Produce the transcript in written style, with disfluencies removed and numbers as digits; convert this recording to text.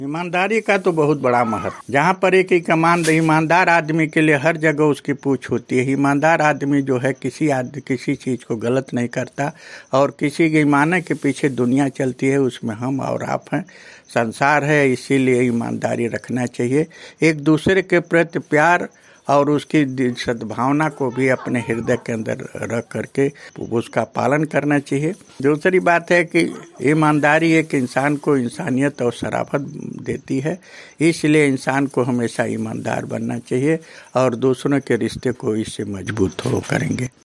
ईमानदारी का तो बहुत बड़ा महत्व। जहाँ पर एक ईमानदार आदमी के लिए हर जगह उसकी पूछ होती है। ईमानदार आदमी जो है किसी चीज़ को गलत नहीं करता और किसी के ईमाने के पीछे दुनिया चलती है, उसमें हम और आप हैं, संसार है। इसीलिए ईमानदारी रखना चाहिए। एक दूसरे के प्रति प्यार और उसकी सद्भावना को भी अपने हृदय के अंदर रख करके उसका पालन करना चाहिए। दूसरी बात है कि ईमानदारी एक इंसान को इंसानियत और शराफत देती है। इसलिए इंसान को हमेशा ईमानदार बनना चाहिए और दूसरों के रिश्ते को इससे मजबूत करेंगे।